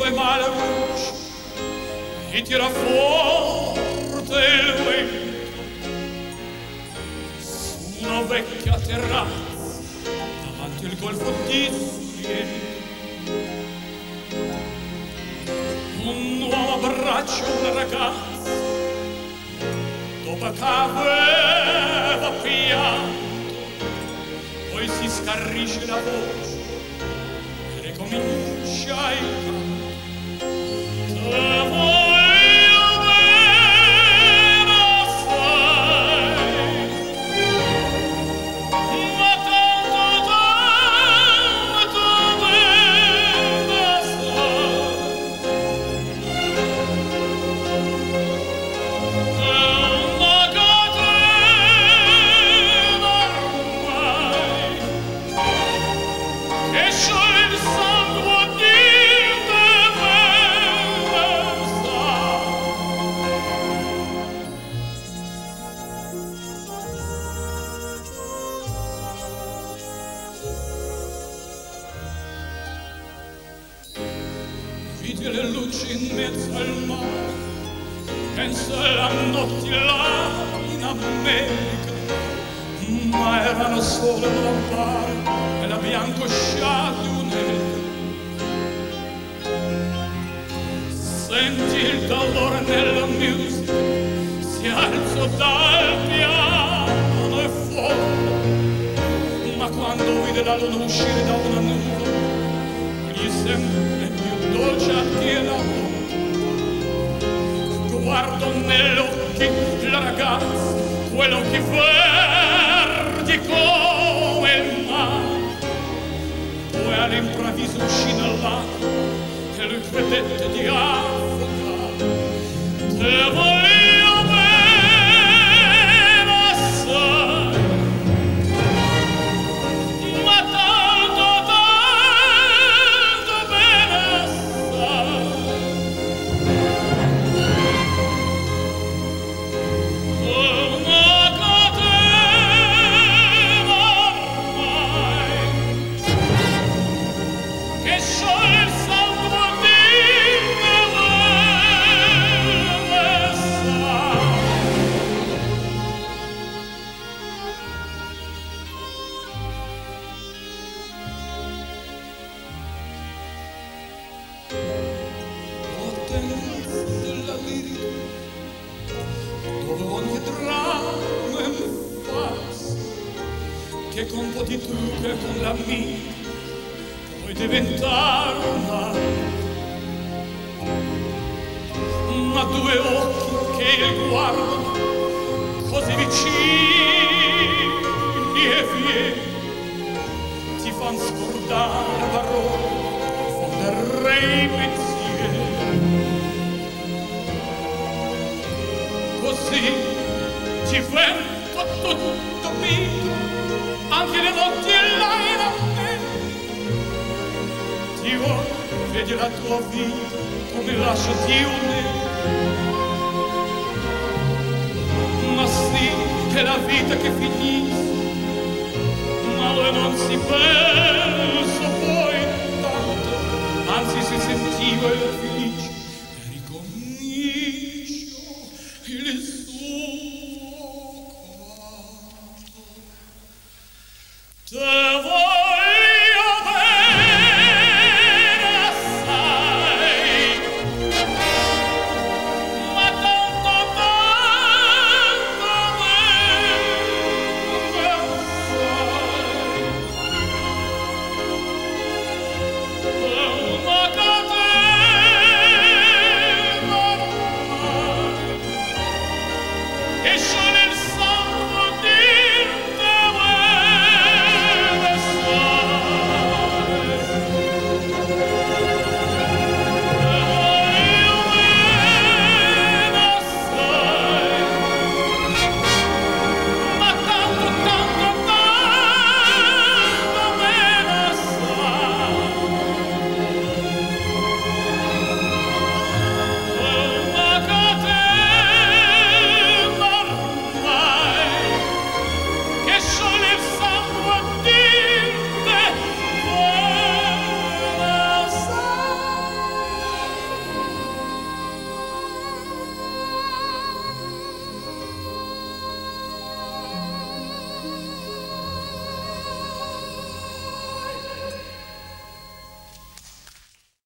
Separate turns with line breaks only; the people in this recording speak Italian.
dove male luce e tira forte il vento su una vecchia terrazza davanti al golfo di Sorrento. Un uomo abbraccia una ragazza dopo che aveva pianto, poi si scarrisce la voce e ricomincia il canto. Te voglio bene assai, ma tanto bene assai. Una catena ormai che scioglie il sangue di te versa. Vidi le luci in mezzo al mare, penso alla notte là in America, ma erano solo lampare e la bianco scia di un'elca. Senti il dolore nella musica, si alzò dal piano e folla, ma quando vide la luna uscire da una nuvola, gli sembra più dolce che la voce. Guardo negli occhi la ragazza, quegli occhi verdi come il mare. Poi all'improvviso uscì dall'acqua e lui credette di affogare. Te voglio bene assai, ma tanto bene assai. Una catena ormai che scioglie il sangue di te versa. Potenza della lirica, dove ogni dramma è un farsa, che con un po' di trucco e con la mia puoi diventare un'altra. Ma due occhi che il guardano così vicini e vieni ti fan scordare le parole, confondere i pensieri. Così ci vento tutto mio, anche le notti là in me. Ti voglio, vedi la tua vita come lasciati unire. Ma sì, è la vita che finisce, ma lui non si pensa poi tanto, anzi si sentiva il